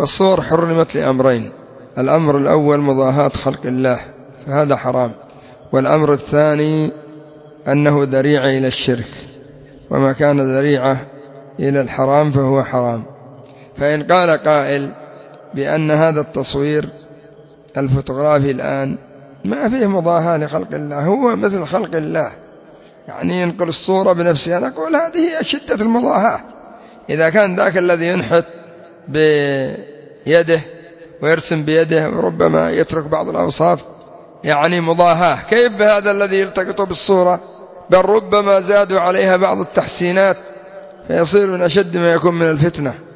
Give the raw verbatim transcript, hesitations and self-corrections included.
والصور حرمت لأمرين: الأمر الأول مضاهاة خلق الله فهذا حرام، والأمر الثاني أنه ذريعة إلى الشرك، وما كان ذريعة إلى الحرام فهو حرام. فإن قال قائل بأن هذا التصوير الفوتوغرافي الآن ما فيه مضاهاة لخلق الله، هو مثل خلق الله، يعني ينقل الصورة بنفسها، نقول هذه هي شدة المضاهاة. إذا كان ذاك الذي ينحت بيده ويرسم بيده وربما يترك بعض الأوصاف يعني مضاهاة، كيف هذا الذي يلتقط بالصورة؟ بل ربما زادوا عليها بعض التحسينات فيصير من أشد ما يكون من الفتنة.